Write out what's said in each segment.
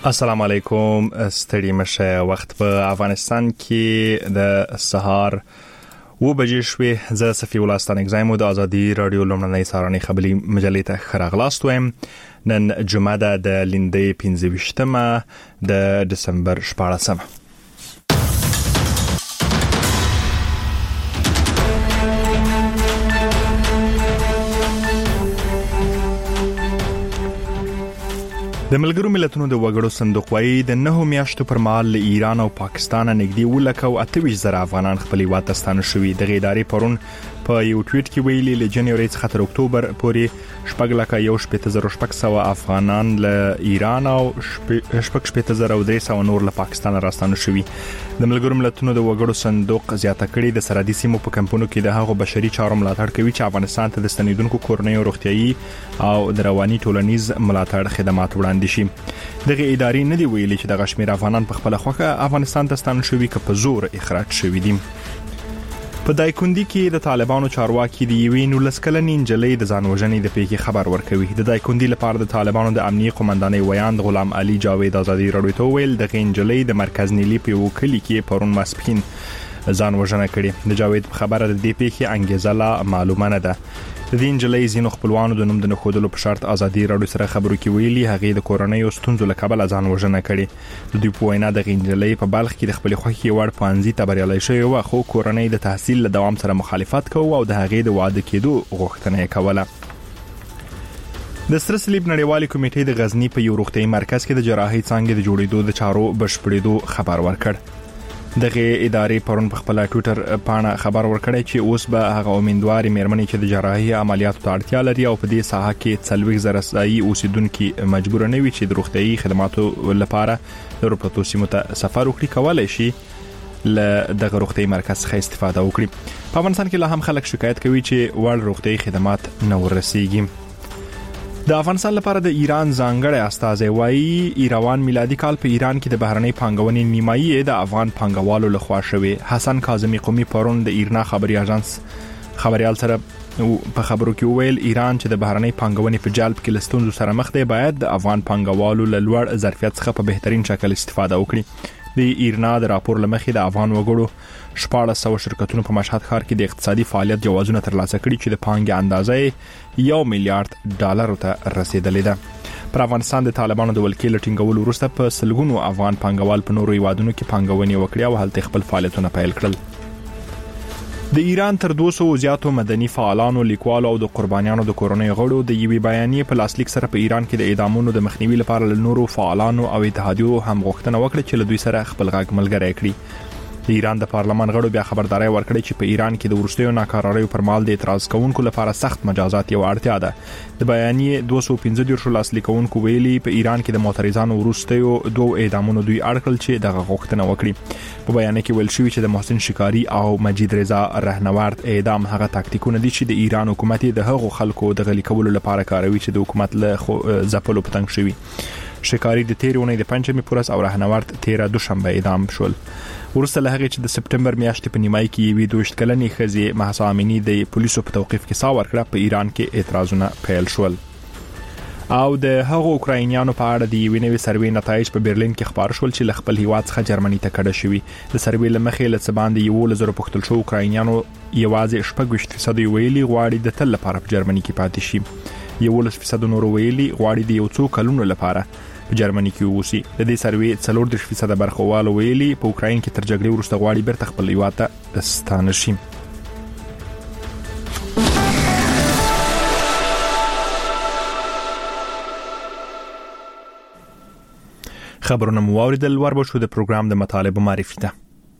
السلام علیکم. ستړي مشه. وخت په افغانستان کې د سهار 2 شوې. زه صفی الله ستانګزایمو د ازادي رادیو لومړنۍ سهارنۍ خبري مجلې ته خراغلاست ویم. نن جمعه د لیندې 25مه د دسمبر 14مه. د ملګرو ملتونو د وګړو صندوق وايي د 9 میاشتو پر مهال له ایران او پاکستان نږدې 128,000 افغانان خپل هیواد ته ستانه شوي. د ادارې پرون په یو ټویټ کې ویلي له جنوري څخه تر اکتوبر پورې 1,16,600 افغانان له ایران او 1,6,300 نور له پاکستان راستانه شوي. د ملګرو ملتونو د وګړو صندوق زیاته کړي د سرحدي سیمو په کمپونو کې د هغو بشري چارو ملاتړ کوي چې افغانستان ته د ستنیدونکو کورنیو روغتيایي او د رواني ټولنیز ملاتړ خدمات وړاندې شي. دغه ادارې نه دی ویلي چې د غشمیر افغانان په خپل خوخه افغانستان ته ستانه شوي که په زور اخراج شوي دي. په دایکندي کې د طالبانو چارواکي د یوې 19 کلنې نجلۍ د ځانوژنې د پیښې خبر ورکوي. د دایکندي لپاره د طالبانو د امنیي قومندانۍ ویاند غلام علي جاوید ازادي رادیو ته ویل د نجلۍ د مرکز نیلی په وکیل کې پرون ماسپخین ځانوژنه کړې. د جاوید خبره د دې پیښې انګیزه لا معلومه نه ده. د دې نجلۍ زینو خپلوانو د نوم د نخودلو په شرط ازادي رادیو سره خبرو کې ویلي هغه د کورنۍ ستونزو له کبله ځانوژنه کړې. د دوی په وینا د نجلۍ په بلخ کې د خپل خوښي وړ پانزي ته بریالي شوی و، خو کورنۍ د تحصیل له دوام سره مخالفت کوي او د هغه د واده کېدو غوښتنه کوله. د سره صلیب نړیوالې کمیټې د غزنی په یو روغتيایي مرکز کې د جراحي څانګې د جوړېدو د چارو بشپړېدو خبر ورکړ. دغه ادارې پرون په خپل ټویټر باندې خبر ورکړی چې اوس به هغه امیندواري مېرمنې چې د جراحي عملیاتو ته اړتیا لري او په دې ساحه کې 40,000 ځایي اوسیدونکو مجبور نه وي چې د روغتيایي خدماتو لپاره د روغتو سیمو ته سفر وکړي کولای شي له دغه روغتيایي مرکز څخه استفاده وکړي. په افغانستان کې لا هم خلک شکایت کوي چې وړ روغتيایي خدمات نه ورسیږي. د افغانستان لپاره د ایران ځانګړی استازی وايي ایروان میلادي کال په ایران کې د بهرنۍ پانګونې نیمایي د افغان پانګوالو لخوا شوی. حسن کاظمی قومي پرون د ایرنا خبري اژانس خبريال سره په خبرو کې ویل ایران چې د بهرنۍ پانګونې په جلب کې لستونزو سره مخ دی باید د افغان پانګوالو له لوړ ظرفیت څخه په بهترین شکل استفاده وکړي. د ایرنا د راپور لمخې د افغان وګړو 1400 شرکتونو په مشهد ښار کې د اقتصادي فعالیت جوازونه ترلاسه کړي چې د پانګې اندازې $1 میلیارډ ته رسیدلې ده. پر افغانستان د طالبانو د ولکې لټینګولو وروسته په سلګونو افغان پانګوال په نورو هیوادونو کې پانګونې وکړي او هلته خپل فعالیتونه پیل کړل. د ایران تر 200 زیاتو مدني فعالانو، لیکوالو او د قربانیانو د کورنۍ غړو د یوې بیانیې په لاسلیک سره په ایران کې د اعدامونو د مخنیوي لپاره له نورو فعالانو او اتحادیو هم غوښتنه وکړه چې له دوی سره خپل غږ ملګری کړي. د ایران د پارلمان غړو بیا خبرداري ورکړه چې په ایران کې د ورستیو ناکاراریو پر مهال د اعتراض کوونکو لپاره سخت مجازات یو اړتیا ده. د بیانیې 215 لاسلیکونکو ویلي په ایران کې د معترضانو ورستیو 2 اعدامونو دوی اړکل چې دغه غوښتنه وکړي. په بیان کې ویل شوی چې د محسن شکاری او مجید رضا رهنورد اعدام هغه تاکتیکونه دي چې د ایران حکومت د هغو خلکو د غلي کولو لپاره کاروي چې د حکومت له ځپلو پتنګ شوی. شکاری د تیرونې د پنځمې پورس او رهنورد 13 دوشنبه اعدام شول. ورسته له هغه چې د سپټمبر میاشتې په نیمای کې یوې 22 کلنې ښځې مهسا امینی د پولیسو په توقیف کې ساور کړه. په ایران کې اعتراضونه پیل شول. او د هغو اوکراینیانو په اړه د یوې نوې سروې نتایج په برلین کې خبر شول چې له خپل هیواد څخه جرمني ته کډه شوي. د سروې لمخې له څه باندې 11,000 پوښتل شو اوکراینیانو یوازې 6% ویلي غواړي د تل لپاره په جرمني کې پاتې شي. 11% نور ویلي غواړي د یو څو کلونو لپاره په جرمني کې اوسي. د دې سروې 40% برخوالو ویلي په اوکراین کې تر جګړې وروسته غواړي بیرته خپل هیواد ته ستانه شي. خبرونه مو واوریدل. وربو شو د پروګرام د مطالبه معرفي ده.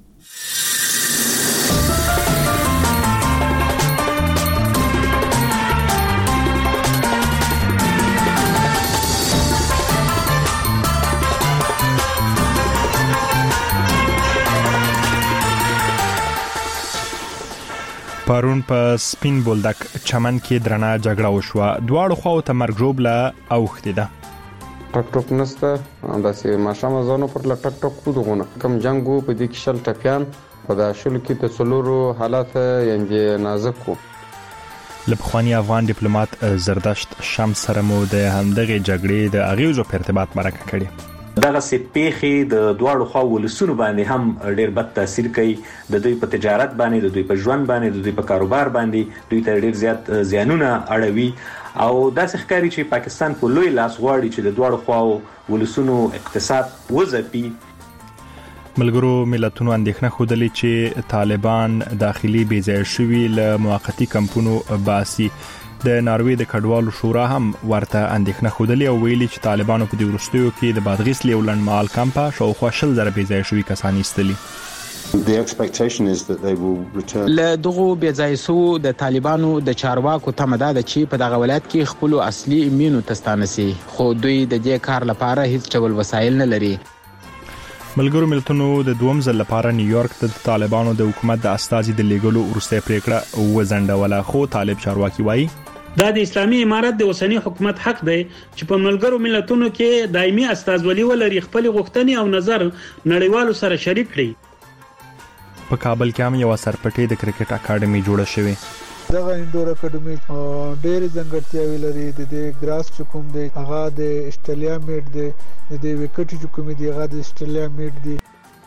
پرون په سپین بولدک چمن کې درنه جګړه وشوه. دواړو خواو ته مرګ ژوبله اوښتې ده. ټک ټک نسته داسې ماشام ځانو پر لټک ټک کو دغونه کم جنگو په دې کې شل ټپیان په دا شل کې د څلورو حالات یې نازک کو. لپخوانی افغان ډیپلوماټ زردشت شمس سره مو د همدغه جګړې د اغیزو په ارتباط مرکه کړي. دغه سپېخي د دواړو خوا ولسونو باندې هم ډېر بد تاثیر کوي. د دوی په تجارت باندې، د دوی په ژوند باندې، د دوی په کاروبار باندې دوی ته ډېر زیات زیانونه اړوي او داسې ښکاري چې پاکستان په لوی لاس غواړي چې د دواړو خواو ولسونو اقتصاد وځپي. ملګرو ملتونو اندېښنه خوده چې طالبان داخلي بېځایه شوي له موقتی کمپونو باسي. د ناروې د کډوالو شورا هم ورته اندېښنه خوده او ویلي چې طالبانو په دې وروستیو کې د بادغیس له لنډمهال کمپه شاوخوا 20,000 بېځایه شوي کسان ایستلي. The expectation is that they will return. له دغه بېځایه سو د طالبانو د چارواکو تمه ده چې په دغه ولایت کې خپل اصلي مینو تستانه سي، خو دوی د دې کار لپاره هیڅ ډول وسایل نه لري. ملګرو ملتونو د دوم ځل لپاره نیویارک ته د طالبانو د حکومت د استازي د لیګلو وروسته پریکړه وزنډوله، خو طالب چارواکي وایي دا د اسلامي امارت د اوسنی حکومت حق دی چې په ملګرو ملتونو کې دایمي استازولي ولري، خپل غوښتنې او نظر نړیوالو سره شریک کړي. په کابل کې هم یو سرپټې د کرکټ اکیډمي جوړه شوې. دغه انډور اکیډمي ډېر ځانګړتیاوې لري. د ګراس چکم دی هغه د استرالیا میټ دی، د وکټ چکم دی هغه د استرالیا میټ دی.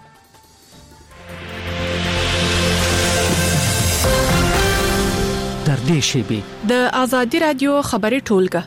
در دې شیبې د آزادی رادیو خبري ټولګه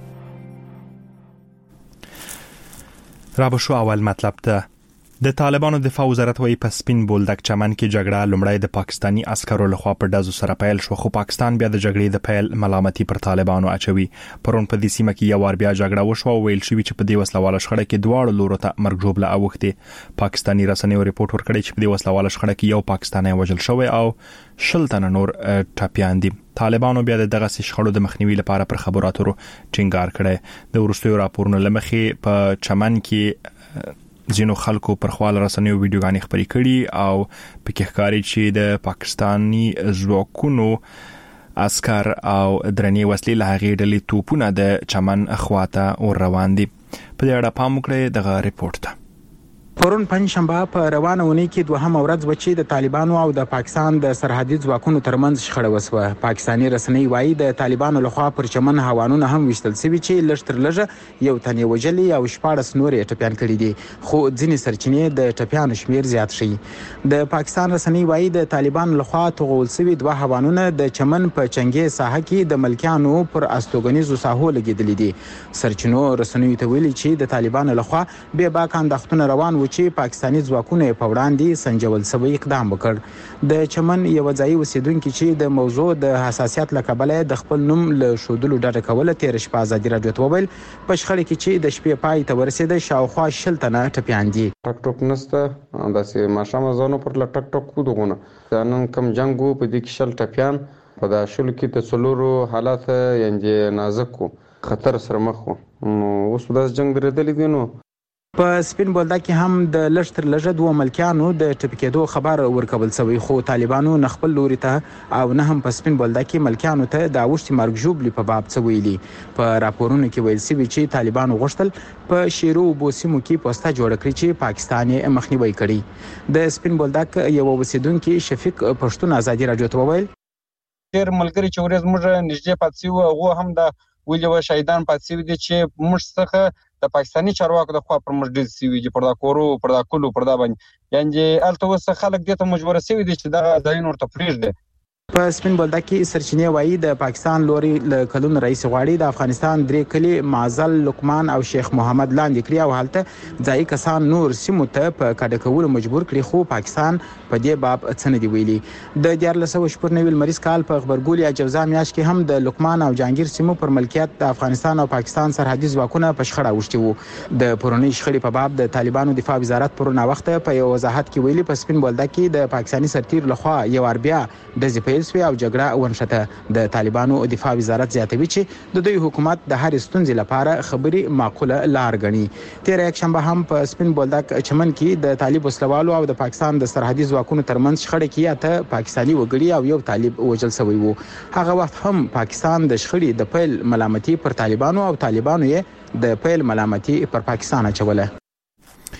را به شو اول مطلب ته. د طالبانو دفاع وزارت وايي په سپین بولدک چمن کې جګړه لومړی د پاکستانی عسکرو لخوا په ډزو سره پیل شو، خو پاکستان بیا د جګړې د پیل ملامتي پر طالبانو اچوي. پرون په دې سیمه کې یو وار بیا جګړه وشوه او ویل شوی چې په دې وسلواله شخړه کې دواړو لورو ته مرګ ژوبله اوښتې. پاکستانی رسنیو ریپورت ورکړی چې په دې وسلواله شخړه کې یو پاکستانی وژل شوی او 20 تنه نور ټپيان دي. طالبانو بیا دغه شخړو د مخنیوي لپاره پر خبرو اترو ټینګار کړی. د ورستیو راپورونو لمخې په چمن کې ځینو خلکو پر خپل رسنیو ویډیوګانې خبري کړي او پکې ښکاري چې د پاکستانی ځواکونو عسكر او درنې وسلې له هغې ډلې توپونه د چمن خواته ور روان دي. په دې اړه پام وکړئ دغه ریپورت ته. پرون پنځشنبه په روانه ونی کې دوهمه ورځ و چې د طالبانو او د پاکستان د سرحدي ځواکونو ترمنځ شخړه وسوه. پاکستانی رسنۍ وایي د طالبانو لخوا پر چمن هوانونه هم وشتل شوي چې لږ تر لږه یو تن وجلي او 14 نور ټپيان کړي دي، خو ځینې سرچینې د ټپيانو شمیر زیات شي. د پاکستان رسنۍ وایي د طالبانو لخوا توغول شوي دوه هوانونه د چمن په چنګي ساحه کې د ملکیانو پر استوګنیزو ساحو لګیدلې دي. سرچینو رسنۍ ته ویلي چې د طالبانو لخوا به باک اندختونه روان چې پاکستانی ځواکونه په وړاندې سنجول سوی اقدام وکړ. د چمن یو ځای اوسیدونکو چې د موضوع د حساسیت لکبله د خپل نوم له شودلو ډډه کوله تیر شپه آزادي رادیو ته وویل په شخړه کې چې د شپې پای ته ورسېده شاوخوا 20 تنه ټپيان دي. ټک ټوک نسته داسې ماشامه زونو پر ټک ټوک کو دغونه نن کم جنگو په دې کې 20 ټپيان په دا شل کې د څلورو حالات یعنی نازک خطر سره مخ وو. اوس د جنگ درېدلې دي. نو په سپین بولدک کې هم د لږ تر لږه دوه ملکیانو د ټپکېدو خبر ورکول شوی، خو طالبانو نه خپل لوري ته او نه هم په سپین بولدک کې ملکیانو ته د اوښتي مرګ ژوبلې په باب څه ویلي. په راپورونو کې ویل شوي چې طالبانو غوښتل په شیرو بوسیمو کې پوسټه جوړ کړي چې پاکستان یې مخنیوي کړي. د سپین بولدک یو اوسیدونکو شفیق پښتون آزادي رادیو ته وویل ډېر ملګری چې ورځ موږ نږدې پاتې شو هغه هم د ویلو شهیدان پاتې شوي دي چې موږ څخه د پاکستانی چارواکو د خوا پر مجلس سوي چې پر دا کورو پر دا کلو پر دا باندې یعنی الته وس خلک دې ته مجبور سوي دي چې دا ځای نور ته پریږدي. په سپین بولدک کې سرچینې وایي د پاکستان لوري له کلون رئیس غواړي د افغانستان درې کلی معزل لقمان او شیخ محمد لاندې کړی او حالت ځای کسان نور سیمو ته په کډه کول مجبور کړي، خو پاکستان په دې باب څه نه دی ویلي. د 1490 لمریز کال په خبرګول یا جوزا میاشت کې هم د لقمان او جانگیر سیمو پر ملکیت د افغانستان او پاکستان سرحدي ځواکونه په شخړه اوښتي وو. د پرونی شخړې په باب د طالبانو دفاع وزارت پرونه وخت په یو وضاحت کې ویلي په سپین بولدک کې د پاکستانی سرتیر لخوا یو اربیا د زپیل سوی او جګړه ونشته. د طالبانو دفاع وزارت زیاتوي چې د دوی حکومت د هر ستونزې لپاره خبري معقوله لار غني. تیر یک شنبه هم په سپین بولدک چمن کې د طالب وسلوالو او د پاکستان د سرحدي ځواکونو ترمنځ شخړه کې اته پاکستانی وګړي او یو طالب وژل شوی وو. هغه وخت هم پاکستان د شخړې د پیل ملامتي پر طالبانو او طالبانو یې د پیل ملامتي پر پاکستان اچوله.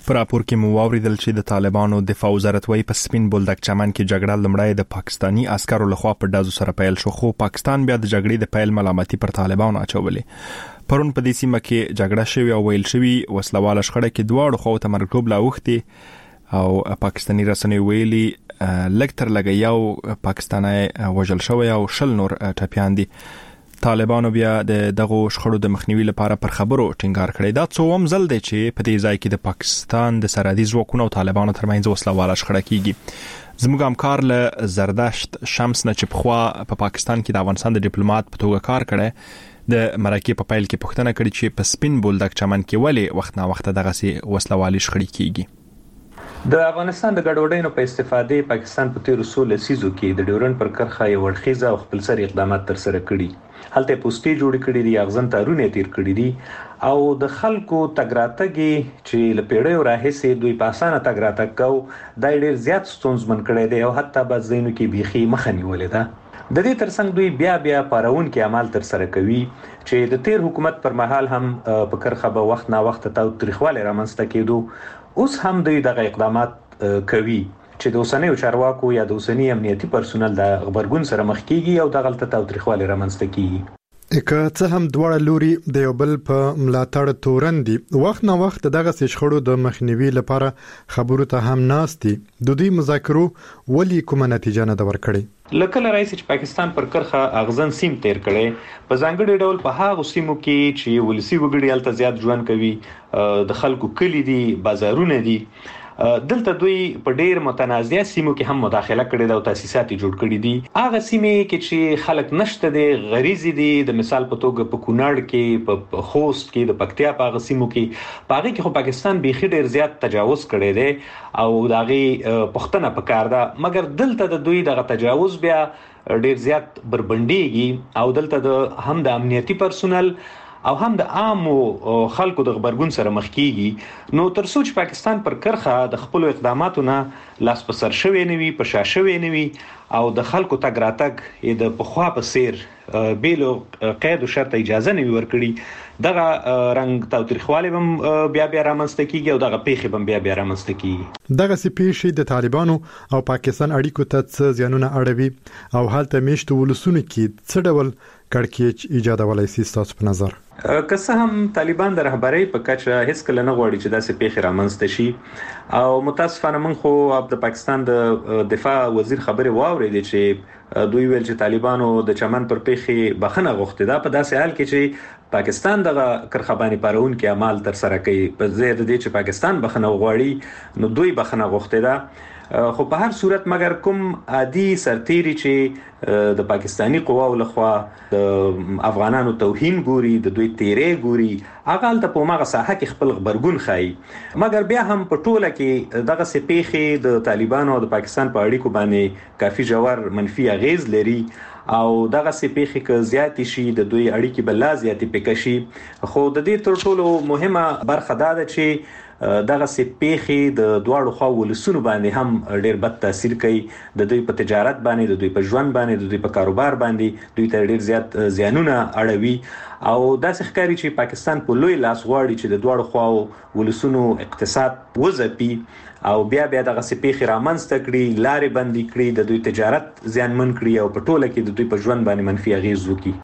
پر راپور کې مو واوریدل چې د طالبانو دفاع وزارت وايي په سپین بولدک چمن کې جګړه لمړی د پاکستانی عسکرو لخوا په ډازو سره پیل شو، خو پاکستان بیا د جګړې د پیل ملامتي پر طالبانو اچولې. پرون په دې سیمه کې جګړه شوې او ویل شوی وسلواله شخړه کې دواړو خواو ته مرګ لا وختي او پاکستانی رسنۍ ویلي لږ تر لږه یو پاکستانی وژل شوی او 20 نور ټپیان دي. طالبانو بیا دغه شخړو د مخنیوي لپاره پر خبرو ټینګار کړی. دا څوم ځل دی چې په دې ځای کې د پاکستان د سرحدي ځواکونو او طالبانو ترمنځ وسلواله شخړه کیږي. زموږ همکار له زردشت شمس نه چې پخوا په پاکستان کې د افغانستان د ډیپلوماټ په توګه کار کړی د مرکې په پیل کې پوښتنه کړې چې په سپین بولدک چمن کې ولې وخت نا وخت دغه سي وسلوالي شخړې کیږي. د افغانستان د ګډوډۍ په استفادې پاکستان په تیر 16 لسیزو کې د ډیورنډ پر کرښه یو ورخیزه او خپلسري اقدامات تر سره کړي. هلته پوسټي جوړ کړي دي، اغزن تارونه تیر کړي دي او د خلکو تګراتګي چې لپیړې راهسي دوی په اسانه تګراتګ کو دای ډیر زیات ستونزمن کړي دي او حتی بعضینو کې بيخي مخنی ولې ده. د دې ترڅنګ دوی بیا پارون کې عمل تر سره کوي چې د تیر حکومت پر مهال هم په کرخه به وخت نا وخت تاریخواله رامنځته کېدو. اوس هم دوی دغه اقدامات کوي چې د اوسنیو چارواکو یا د اوسنی امنیتي پرسونل د خبرګون سره مخ کیږي او د غلطه تاریخواله رامنځته کیږي. که څه هم دواړه لوري د یو بل په ملاتړ تورن دي، وخت نه وخت دغه شخړو د مخنیوي لپاره خبرو ته هم ناستي. د دې مذاکرو ولې کومه نتیجه نه دا ورکړي؟ لکه رئیس چې پاکستان پر کرخه اغزن سیم تیر کړي په ځانګړي ډول په هغه سیمو کې چې ولسی وګړي الته زیات ژوند کوي، د خلکو کلی دي، بازارونه دي. دلته دوی په ډیر متنازعه سیمو کې هم مداخله کړې ده او تاسیسات جوړ کړي دي. هغه سیمې کې چې خلک نشته دي، غریزي دي، د مثال په توګه په کونړ کې، په خوست کې، د پکتیا په هغه سیمو کې پاره کې خو پاکستان بيخي ډیر زیات تجاوز کړي دي او داغي پښتنه پکار ده، مګر دلته د دوی دغه تجاوز بیا ډیر زیات بربندېږي او دلته د هم د امنیتي پرسونل او هم د عامو خلکو د خبرګون سره مخ کیږي. نو تر څو چې پاکستان پر کرخه د خپل اقداماتو نه لاس په سر شوی نوي، په شا شوی نوي او د خلکو تګ راتګ د پخوا په سیر بیلو قید او شرط اجازه نوي ورکړي، دغه رنګ تاریخواله هم بیا رامنځته کیږي او دغه پیښې هم بیا رامنځته کیږي. دغه پیښې د طالبانو او پاکستان اړیکو ته څه زیانونه اړوي او حالت میشته ولسونه کې څه ډول کړکېچ ایجادولای شي تاسو په نظر؟ که څه هم طالبان د رهبرۍ په کچه هیڅ کله نه غواړي چې داسې پیښې رامنځته شي او متاسفانه موږ خو د پاکستان د دفاع وزیر خبرې واورېدې چې دوی ویل چې طالبانو د چمن پر پیښې بخنه غوښتي ده په داسې حال کې چې پاکستان دغه کرخبانی پارون کې عمل تر سره کوي. په ځای د دې چې پاکستان بخنه وغواړي نو دوی بخنه غوښتي ده. خو په هر صورت مګر کوم عادي سرتيري چې د پاکستانی قواو لخوا د افغانانو توهین ګوري، د دوی تیرې ګوري، هغه ته په ماغه ساحه کې خپل خبرګون خای. مګر بیا هم په ټوله کې دغه سپېخي د طالبانو او د پاکستان په اړیکو باندې کافي جوړ منفي اغیز لري او دغه سپېخي ک زیات شي د دوی اړیکې بل زیاتې پکشي. خو د دې تر ټولو مهمه برخه دا ده چې دغه سپېخي د دواړو خوا ولسونو باندې هم ډېر بد تاثیر کوي، د دوی په تجارت باندې، د دوی په ژوند باندې، د دوی په کاروبار باندې دوی ته ډېر زیات زیانونه اړوي او داسې ښکاري چې پاکستان په لوی لاس غواړي چې د دواړو خوا ولسونو اقتصاد وځپي او بیا دغه سپېخي رامنځته کړي، لارې بندي کړي، د دوی تجارت زیانمن کړي او په ټوله کې د دوی په ژوند باندې منفي اغیز وکړي.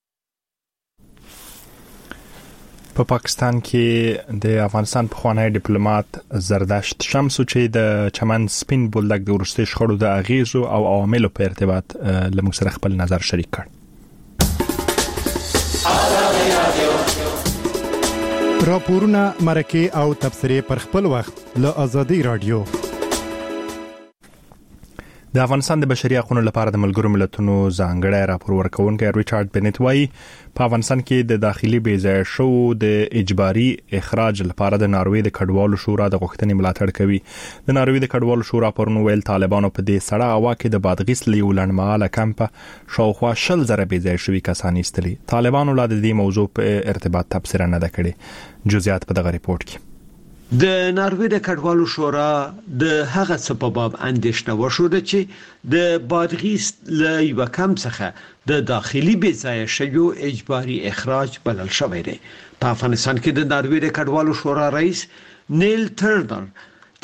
په پاکستان کې د افغانستان پخوانی ډیپلوماټ زردشت شمس چې د چمن سپین بولدک د ورستي شخړو د اغیزو او عواملو په ارتباط لمږ سره خپل نظر شریک کړ. راپورونه مرکه او تبصره پر خپل وخت له ازادي رادیو. د افغانستان د بشري حقوقو لپاره د ملګرو ملتونو ځانګړی راپور ورکوونکی ریچارډ بنت وايي په افغانستان کې د داخلي بیځای شو د اجباري اخراج لپاره د ناروې د کډوالو شورا د غوښتنې ملاتړ کوي. د ناروې د کډوالو شورا پرون ویل طالبانو په دې سړه هوا کې د بادغیس لیو لړماله کمپ شاوخوا 100,000 بیځای شوي کسان ایستلي. طالبانو لا د دې موضوع په ارتباط تبصره نه ده کړې. جزئیات په دغه ریپورت کې. د ناروې د کډوالو شورا د هغه سبب اندېښنه وشوده چې د بادغیس له یو کم څخه د داخلي بیځای شویو اجباري اخراج بلل شوی دی. په افغانستان کې د ناروې د کډوالو شورا رئیس نیل ټرنر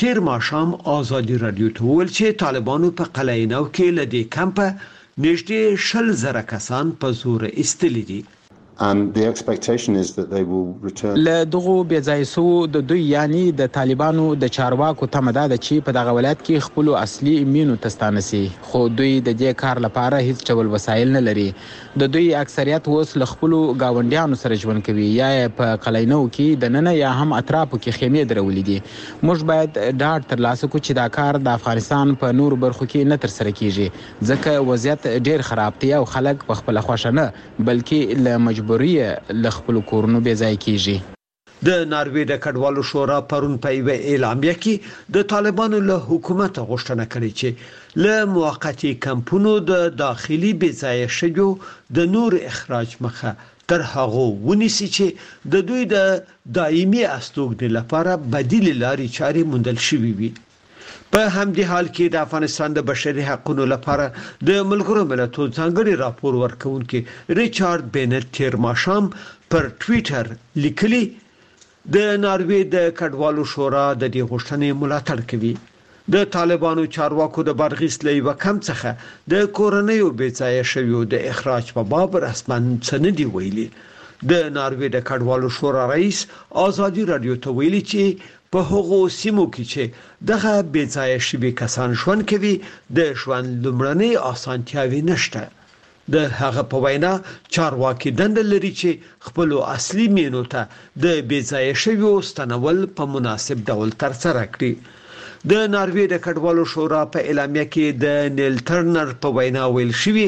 تیر ماښام آزادي رادیو ته وویل چې طالبانو په قلعه نو کې له دې کمپه نږدې 100,000 کسان په زور ایستلي دي. And the expectation is that they will return. له دغه بېځایسو د دوی یعنی د طالبانو د چارواکو تمه ده چې په دغه ولایت کې خپل اصلي مینو تستانه سي، خو دوی د دې کار لپاره هیڅ ډول وسایل نه لري. د دوی اکثریت اوس له خپل گاونډیانو سره ژوند کوي، یا په قلعینو کې د نن یا هم اطرافو کې خیمې درولې دي. موږ باید ډاډ ترلاسه کړو چې دا کار د افغانستان په نور برخو کې نه تر سره کیږي، ځکه وضعیت ډیر خراب دی او خلک په خپل خوښه نه بلکې له مجبوریه له خپل کورونو بې ځای کیږي. د ناروې د کډوالو شورا پرون په یوه اعلامیه کې د طالبانو له حکومت غوښتنه کړې چې له موقتی کمپونو د داخلي بې ځای شویو د نور اخراج مخه تر هغه ونیسي چې د دوی د دایمي استوګنې لپاره بدیل لارې چارې موندل شوې وي. په همدې حال کې د افغانستان د بشري حقوقو لپاره د ملګرو ملتونو ځانګړي راپور ورکونکي ریچارډ بینټ تیر ماښام پر ټوئیټر لیکلي د ناروې د کډوالو شورا د دې غوښتنې ملاتړ کوي. د طالبانو چارواکو د بادغیس له یو کم څخه د کورنیو بېځایه شویو د اخراج په باب رسماً څه نه دی ویلي. د ناروې د کډوالو شورا رئیس آزادي رادیو ته ویلي چې په هغو سیمو کې چې دغه بېځایه شوي کسان ژوند کوي د ژوند لومړنۍ اسانتیاوې نشته. د هغه په وینا چارواکي دنده لري چې خپل اصلي مینو ته د بېځایه شویو ستنول په مناسب ډول ترسره کړي. د ناروې د کډوالو شورا په اعلامیه کې د نیل ټرنر په وینا ویل شوی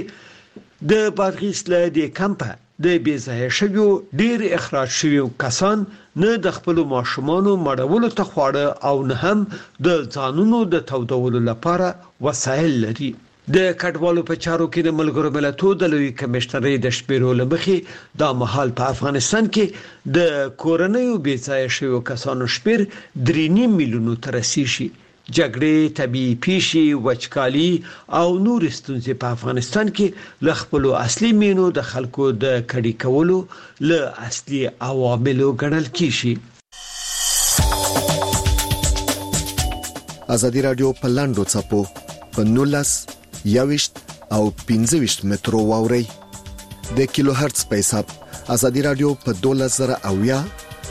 د بادغیس له دې کمپه د بېځایه شویو ډیر اخراج شویو کسان نه د خپل ماشومانو مړولو ته خواړه او نه هم د ځانونو د تودولو لپاره وسایل لري. د کډوالو په چارو کې د ملګرو ملتونو د لوی کمشنرۍ د شمیرو لمخې دا مهال په افغانستان کې د کورنیو بېځایه شویو کسانو شمیر 3.5 میلیونو ته رسیږي. جګړې، طبيعي پیښې، وچکالي او نور ستونزې په افغانستان کې له خپل اصلي مینو د خلکو د کډي کولو له اصلي عواملو ګڼل کیږي. ازادي رادیو په لاندو چپو په 19 یاوشت او 15 مترو واوري د کیلو هرتز په حساب. ازادي رادیو په 12000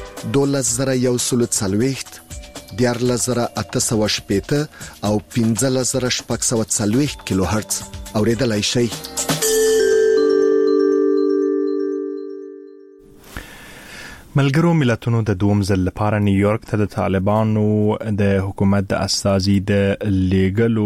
12140 14880 او 15640 کیلو هرتز اوریدلای شئ. ملګرو ملتونو د دوم ځل لپاره نیویارک ته د طالبانو د حکومت د استازي د لیګلو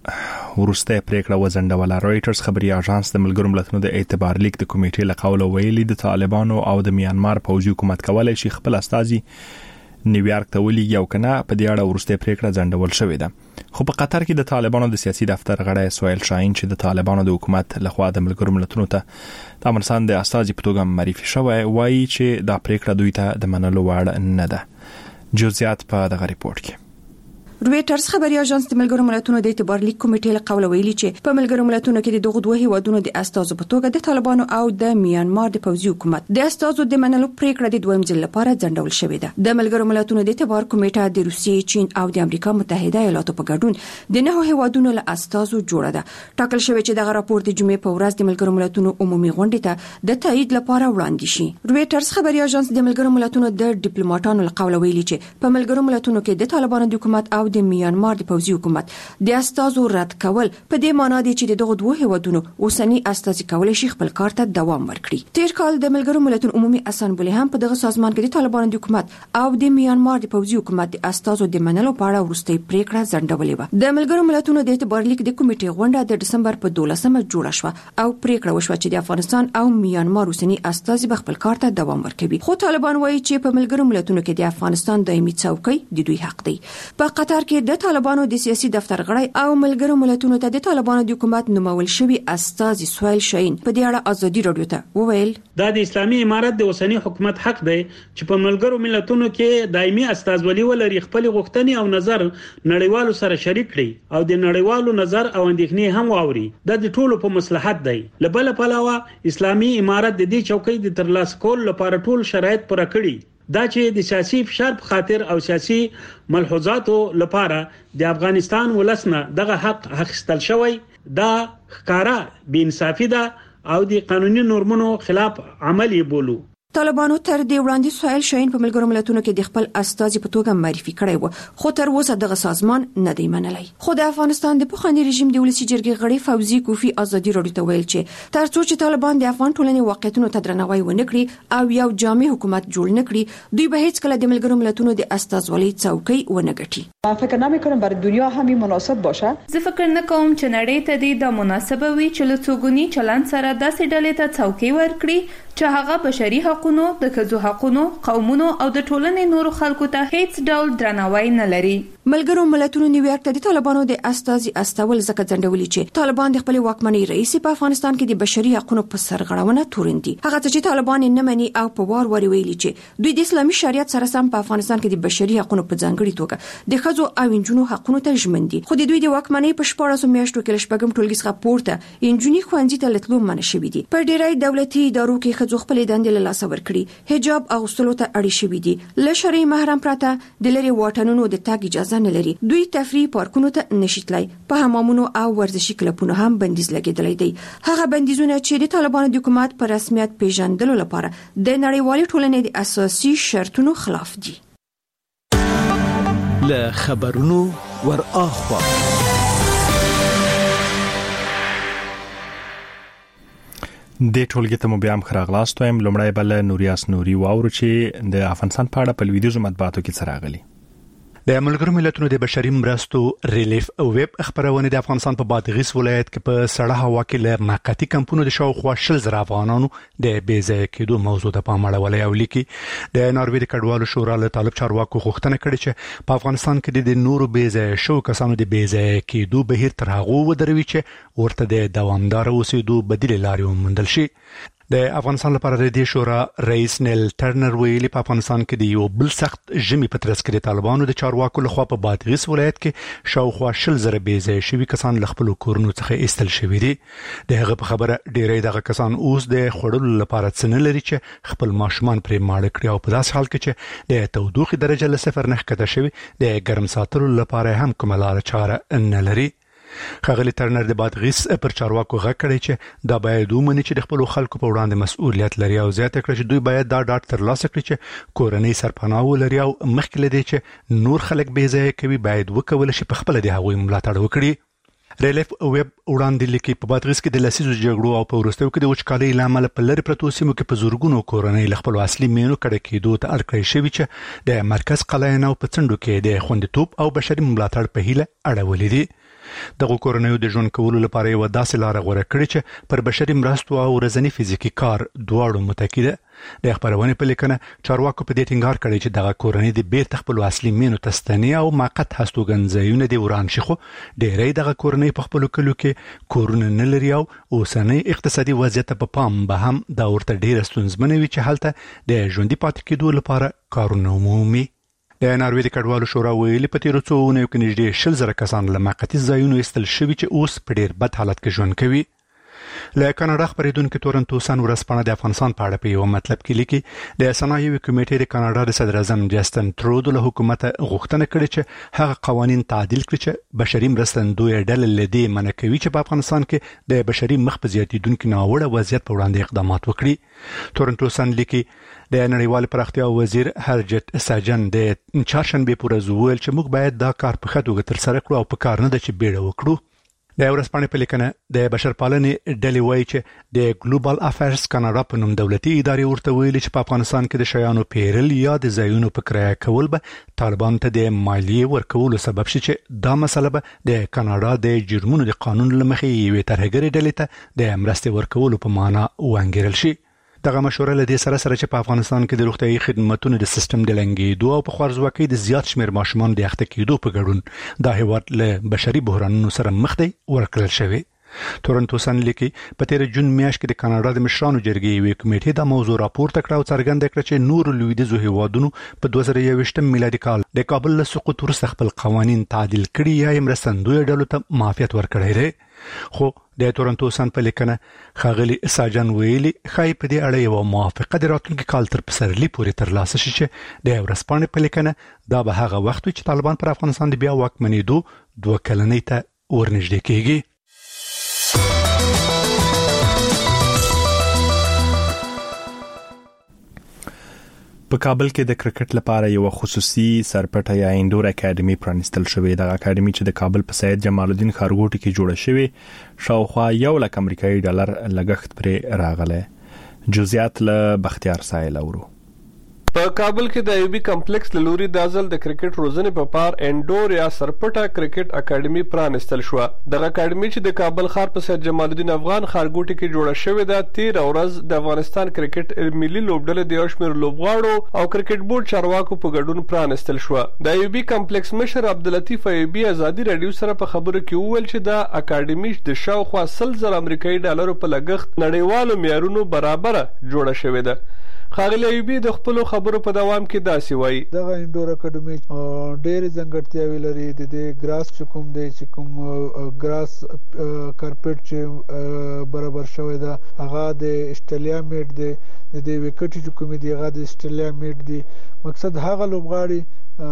ورسته پریکړه وزندوله. رويټرز خبري اژانس د ملګرو ملتونو د اعتبار لیک د کمیټې لقول ویلي د طالبانو او د میانمار پوځي حکومت کولای شي خپل استازي نیویارک ته ولېږي او کنه په دې اړه ورسته پریکړه ځنډول شوې ده. خو په قطر کې د طالبانو د سیاسي دفتر غړی سویل شاهین چې د طالبانو د حکومت لخوا د ملګرو ملتونو ته د افغانستان د استازي په توګه معرفي شوی وایي چې دا پریکړه دوی ته د منلو وړ نه ده. جزئیات په دغه ریپورت کې. رويټرز خبري اژانس د ملګرو ملتونو د اعتبار لیک کمیټې له قوله ویلي چې په ملګرو ملتونو کې د دغه دوه هیوادونو د استازو په توګه د طالبانو او د میانمار د پوځي حکومت د استازو د منلو پریکړه د دویم ځل لپاره ځنډول شوې ده. د ملګرو ملتونو د اعتبار کمیټه د روسیې، چین او د امریکا متحده ایالاتو په ګډون د 9 هیوادونو له استازو جوړه ده. ټاکل شوی چې دغه راپور د جمعې په ورځ د ملګرو ملتونو عمومي غونډې ته د تایید لپاره وړاندې شي. رويټرز خبري اژانس د ملګرو ملتونو د ډیپلوماټانو له قوله ویلي چې په ملګرو ملتونو کې د طالبانو د حکومت او د میانمار د پوځي حکومت د استازو رد کول په دې معنی دی چې دغه دوه هیوادونو اوسنی استازي کولای شي خپل کار ته دوام ورکړي. تیر کال د ملګرو ملتونو عمومي اسامبلې هم په دغه سازمان کې د طالبانو د حکومت او د میانمار د پوځي حکومت د استازو د منلو په اړه وروستۍ پریکړه ځنډولې و. د ملګرو ملتونو د اعتبار لیک د کمیټې غونډه د دسمبر په 12مه جوړه شوه او پریکړه وشوه چې د افغانستان او میانمار اوسنی استازي خپل کار ته دوام ورکوي. خو طالبان وایي چې په ملګرو ملتونو کې د افغانستان دایمي څوکۍ د دوی حق دی. په قطر کې د طالبانو د سیاسي دفتر غړی او ملګرو ملتونو ته د طالبانو د حکومت نومول شوی استازي سویل شاهین په دې اړه ازادي رادیو ته وویل دا د اسلامي امارت د اوسنی حکومت حق دی چې په ملګرو ملتونو کې دایمي استازولي ولري، خپل غوښتنې او نظر نړیوالو سره شریک کړي او د نړیوالو نظر او اندېښنې هم واوري. دا د ټولو په مصلحت دی. لبل پلاوه اسلامي امارت د دې چوکۍ د ترلاسه کولو لپاره ټول شرایط پوره کړي. دا چې د سیاسي فشار په خاطر او سیاسي ملحوظاتو لپاره د افغانستان ولسنه دغه حق اخیستل شوی دا ښکارا بې انصافي ده او د قانوني نورمونو خلاف عملی بولو. طالبانو تر دې وړاندې سویل شاهین په ملګرو ملتونو کې د خپل استازي په توګه معرفي کړی و خو تر اوسه دغه سازمان نه دی منلی. خو د افغانستان د پخوانی رژیم د ولسی جرګې غړي فوزي کوفی ازادي راډیو ته ویل چې تر څو چې طالبان د افغان ټولنې واقعیتونو ته درناوی ونه کړي او یو جامع حکومت جوړ نه کړي دوی به هیڅ کله د ملګرو ملتونو د استازولۍ څوکۍ ونه ګټي. فکر نمی‌کنم برای دنیا همین مناسب باشه. زه فکر نکوم چې نړۍ ته د مناسبه وي چې له څوګونی چلند سره داسې ډلې ته څوکۍ ورکړي چې هغه بشري حقوقو د ښځو حقوقو قومونو او د ټولنې نورو خلکو ته هیڅ ډول درناوی نه لري. ملګرو ملتونو نیویارک ته د طالبانو د استازي استول زکه ځنډولي چې طالبان د خپل واکمنۍ رئیس په افغانستان کې د بشري حقوقو په سرغړونه توریندي. هغه چې طالبان نه مني او په وار ویلي چې دوی د اسلامي شریعت سره سم په افغانستان کې د بشري حقوقو په ځانګړي توګه د ښځو او انجونو حقوقو ته ژمن دي. خو د دوی د واکمنۍ په 14 میاشتو کې لشپږم ټولګي څخه پورته انجونی خوندې ته لټلو منع شوې دي. په ډیری دولتي ادارو کې ښځو خپل دندې له لاسه ورکړي حجاب او اغوستلو ته اړ شوې دي. له شرعي محرم پرته د لري واټنونو د تاګ اجازه نه لري. دوی تفریح پارکونو ته نشیتلای په حمامونو او ورزشي کلبونو هم بندیز لګیدلای دی. هغه بندیزونه چې د طالبانو د حکومت په رسمیت پیژندلو لپاره د نړیوالې ټولنې د اساسي شرطونو خلاف دي. له خبرونو ور اخوا د ټولګي ته مو بیا هم خراغلاست وایم. لومړی بل نوریاس نوري واورو چې د افغانستان په اړه په لویدیزو مطبوعاتو کې څه راغلي. د ملګرو ملتونو د بشري مرستو ریلیف ویب خبرونه د افغانستان په بادغیس ولایت کې په سړه هوا کې له موقتی کمپونو د شاوخوا 10,000 افغانانو د بیځای کېدو موضوع ته پام اړولې او لیکي د ناروې د کډوالو شورا له طالب چارواکو غوښتنه کړې چې په افغانستان کې د نورو بیځای شو کسانو د بیځای کېدو بهیر تر هغه ودروي چې ورته د دوامدار اوسېدو بدیل لارې وموندل شي. د افغانستان لپاره د دې شورا رئیس نیل ټرنر ویلي په افغانستان کې د یو بل سخت ژمي په ترڅ کې د طالبانو د چارواکو لخوا په بادغیس ولایت کې شاوخوا 10,000 بیځای شوي کسان له خپل کورونو څخه ایستل شوي دي. د هغه په خبره ډیری دغه کسان اوس د خړلو لپاره څه نه لري چې خپل ماشومان پرې ماړه کړي او په داس حال کې چې د تودوخې درجه له 0 نه ښکته شوي د ګرم ساتلو لپاره هم کومه لار چاره نه لري. خغلی ترنر د بادغیس پر چارواکو غږ کړی چې دا باید ومني چې د خپل خلکو په وړاندې مسؤلیت لري او زیاته کړی چې دوی باید دا ډاټ ترلاسه کړي چې کورنۍ سرپناه ولري او مخکې لدی چې نور خلک بې ځای کوي باید وکول شي په خپل د هغوی ملاتړ وکړي. ریلیف ویب وړاندې لیکي په بادغیس کې د لسیزو جګړو او په وروستیو کې د وچکالۍ لامل په لری پرتو سیمو کې په زورګونو کورنۍ له خپل اصلي مینو کډه کېدو ته اړ کړی شوی چې د مرکز قلعه نو په څنډو کې د خوندیتوب او بشري ملاتړ په هیله اړولې دي. دغه کورنۍ د ژوند کولو لپاره یو داسې لار غوړه کړې چې پر بشري مرستو او ورځنی فزیکی کار دواړو متکی ده. د خبرونه په لیکنه چارواکو په دې ټینګار کړی چې دغه کورنۍ د بیرته خپل اصلي مینو تستنی او موقت هستوګنځایونه دی وران شي خو ډېری دغه کورنۍ په خپل کلو کې کورونه نه لري او اوسنۍ اقتصادي وضعیت په پام به هم دا ورته ډېر ستونزمن وي چې هلته د ژوندۍ پاتې کېدو لپاره کارونه عمومي. د ناروې د کډوالو شورا ویلي په تیرو څو اونیو کې نږدې 10,000 کسان له موقتي ځایونو ایستل شوي چې اوس په ډېر بد حالت کې ژوند کوي. له کاناډا خبرېدونکو تورنټو سن ورځپاڼه د افغانستان په اړه په یو مطلب کې لیکي د صنایعو کمیټې د کاناډا د صدر اعظم جسټن ترودو له حکومت غوښتنه کړې چې هغه قوانين تعدیل کړي چې بشري مرستندوی ډلې لدی منکوي چې په افغانستان کې د بشري مخ په زیاتیدونکو ناوړه وضعیت په وړاندې اقدامات وکړي. تورنټو سن لیکي د نړیوال پراختیا وزیر هرجت ساجن د چهارشنبه پر ورځ ویل چې موږ باید دا کار په ښه توګه ترسره کړو او په کار نه ده چې بیړه وکړو. د ورځپاڼې په لیکنه د بشرپالنې ډلې وایي چې د ګلوبال افیرز کاناډا په نوم دولتي ادارې ورته ویلي چې په افغانستان کې د شیانو پیرل یا د ځایونو په کرایه کول به طالبان ته د مالیې ورکولو سبب شي چې دا مسله به د کاناډا د جرمونو د قانون لمخې یوې ترهګرې ډلې ته د مرستې ورکولو په معنا وانګیرل شي. دغه مشوره له دې سره چې په افغانستان کې د روغتيایي خدماتو د سیستم د لنګېدو او په خوارځواکۍ د زیات شمېر ماشومان د اخته کېدو په ګډون د هیواد له بشري بحرانونو سره مخ دی ورکړل شوی. تورنټو سن لیکي په تیر جون میاشت کې د کاناډا د مشرانو جرګې یوې کمیټې د موضوع راپورته کړ او څرګنده کړه چې نور لویدیځو هیوادونو په 2021 میلادي کال د کابل له سقوط وروسته خپل قوانين تعدیل کړي یا مرستندوی ډلو ته معافیت ورکړی دی. خو د تورنټو سن په لیکنه خاغلی ساجن ویلي خای په دې اړه یو موافقه د راتلونکي کال تر پسرلي پورې ترلاسه شي چې د ورسپانې په لیکنه دا به هغه وخت چې طالبان پر افغانستان د بیا واکمنېدو 2 کلنۍ ته ورنږدې کیږي. په کابل کې د کرکټ لپاره یو خصوصي سرپټه یا انډور اکیډمي پرانستل شوې. د اکیډمي چې د کابل په سید جمال الدین خارګوټي کې جوړه شوې شاوخوا $1 امریکایي لګښت پرې راغله. جزئیات له بختیار سایل اورو. په کابل کې د ایوبي کمپلیکس لوري د ازل د کرکټ روزنې په پار انډور یا سرپټه کرکټ اکیډمي پرانستل شو. د اکیډمي چې د کابل ښار په سید جمال الدین افغان خارګوټي کې جوړه شوې ده 13 ورځ د افغانستان کرکټ ملي لوبډلې د یوشمیر لوبغاړو او کرکټ بورډ چارواکو په ګډون پرانستل شو. د ایوبي کمپلیکس مشر عبداللطیف ایوبي ازادي رادیو سره په خبرو کې وویل چې د اکیډمي د شاوخوا $100 امریکایي په لګښت نړیوالو معیارونو برابر جوړه شوې ده. خاغلی ایوبي د خپل خبرو په دوام کې داسې وایي دغه انډور اکیډمي ډېر ځانګړتیاوې لري. د ګراس چې کوم دی چې کوم ګراس کارپټ چې برابر شوی ده هغه د استرالیا میټ دی. د وکټ چې کوم دی هغه د استرالیا میټ دی. مقصد هغه لوبغاړي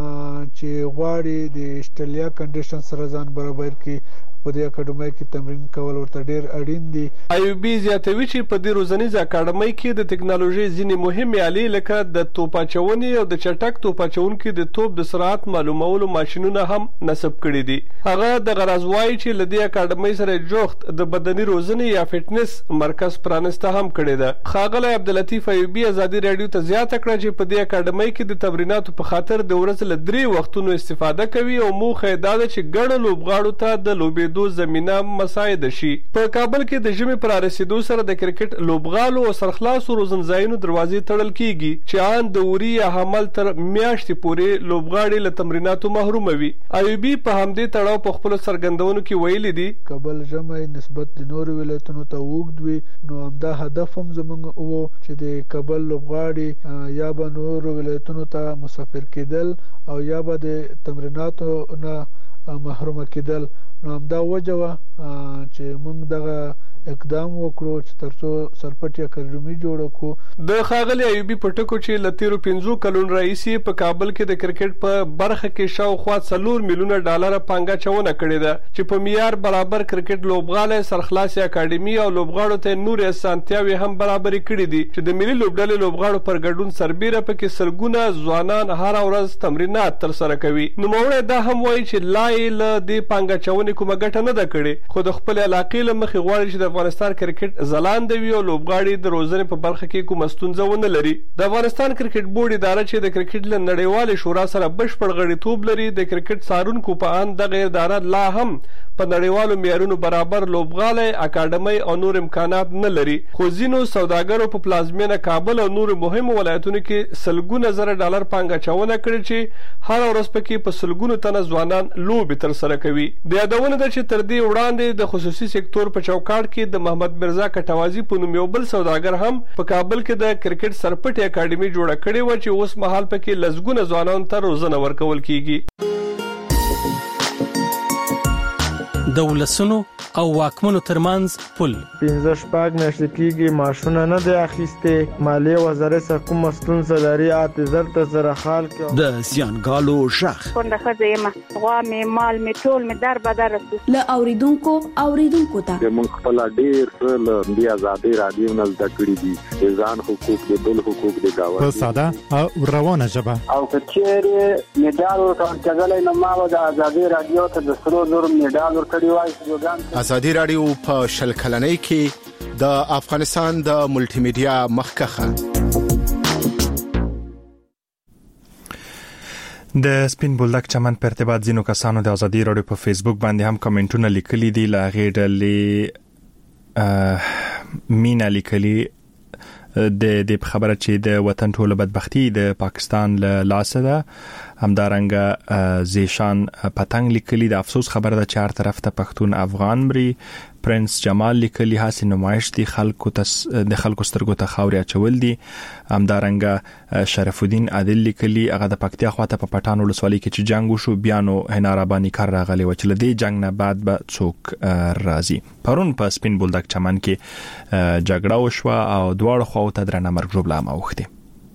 چې غواړي د استرالیا کنډیشن سره ځان برابر کړي په دې اکیډمي کې تمرین کول ورته ډېر اړین دي. ایوبي زیاتوي چې په دې روزنیزه اکیډمي کې د ټکنالوژي ځینې مهمې آلې لکه د توپاچونې او د چټک توپاچونکو د توپ د سرعت معلومولو ماشينونه هم نصب کړي دي. هغه د غرض وایي چې لدې اکیډمي سره جوخت د بدني روزنې یا فټنس مرکز پرانسته هم کړي ده. خاغلی عبداللطیف ایوبي ازادي رادیو ته زیاته کړه چې په دې اکیډمي کې د تمریناتو په خاطر د ورځې له 3 وختونو استفاده کوي او موخه دا ده چې ګڼ لوبغاړو ته د لوبې دو زمينه مساعد شي. په کابل کې د ژمي پر رسیدو سره د کرکټ لوبغالو او سرخلاصو روزنځایونو دروازې تړل کیږي چې ان د اوري یا حمل تر میاشتې پورې لوبغاړي له تمریناتو محروم وي. ایوبي په همدې تړاو په خپل سرګندونو کې ویلي دي کابل ژمي نسبت د نورو ولایتونو ته وګد وي نو همدا هدف هم زموږ وو چې د کابل لوبغاړي یا به نورو ولایتونو ته مسافر کېدل او یا به د تمریناتو نه محروم کېدل. نو همدا وجه وه چې موږ دغه اقدام وکړو چې ترڅو سرپټي اکیډمي جوړ کړو. د خاغلی ایوبي په ټکو چې له تیرو 15 کلونو راهیسې په کابل کې د کرکټ په برخه کې شاوخوا $4 میلیونه پانګه چونه کړې ده چې په معیار برابر کرکټ لوبغاله سرخلاصي اکیډمي او لوبغاړو ته نور اسانتیاوي هم برابر کړې دي چې د ملي لوبډلې لوبغاړو پر ګډون سربېره پکې سلګونه ځوانان هر ورځ تمرینات تر سره کوي. نو موږ دا هم وایي چې لایل د پانګه چونې کومه ګټه نه ده کړې خو د خپل علاقې له مخې غواړي چې د افغانستان کرکټ ځلاند وي او لوبغاړي د روزنې په برخه کې کومه ستونزه ونه لري. د افغانستان کرکټ بورډ اداره چې د کرکټ له نړیوال شورا سره بشپړ غړیتوب لري د کرکټ څارونکو په ان د غیر اداره لا هم په نړیوالو معیارونو برابر لوبغاله اکیډمي او نور امکانات نه لري. خو ځینو سوداګرو په پلازمینه کابل او نور مهمو ولایتونو کې سلګونه زره ډالر پانګه چونه کړې چې هر ورځ پکې په سلګونو تنه ځوانان لوبي تر سره کوي. د یادونه ده چې تر دې وړاندې د خصوصي سکتور په چوکاټ کې د محمد مرزا کټوازی په نوم یو بل سوداګر هم په کابل کې د کرکټ سرپټي اکیډمي جوړه کړې و چې اوس مهال پکې لزګونه ځوانان ته روزنه ورکول کیږي. د ولسونو او واکمنو ترمنځ پل 15 میاشتې کېږي معاشونه نه دی اخیسته. مالیه وزارت څخه کوم ستونزه لري اته تر سره حال کې د زیانګالو شخ څنګه خځه غوا می مال می ټول می در بدر له اوریدونکو ته موږ خپل ډیر له بیا آزادي رادیو نه زده کړی دي ځان حقوق د بل حقوق د گاوه په ساده او روانه ژبه او کچېره میډال ورکړل نه ما د آزادي رادیو ته د 100 میډال ورکړی وای. آزادي رادیو په شل کلنۍ کې د افغانستان د ملټي میډیا مخکخه د سپین بولدک چمن په ارتباط ځینو کسانو د آزادي رادیو په فیسبوک باندې هم کمنټونه لیکلي دي. لا غېډلې مینا لیکلي د خبره چې د وطن ټوله بدبختی د پاکستان له لاسه ده. همدارنګه زیشان پتنګ لیکلي د افسوس خبره ده چې هر طرف ته پښتون افغان مري پرنس جمال لیکلي هاسي نمایش دي خلکو سترګو ته خاوري اچول دي. همدارنګه شرف الدین عادل لیکلي هغه د پکتیا خواته په پټان ولسوالۍ کې چې جنگ وشو بیا نو هنارابانی کار راغلی و چې لدی جنگ نه بعد به څوک راځي. پرون په سپین بولدک چمن کې جګړه وشوه او دواړو خواو ته درنه مرګ جوړه اوخته.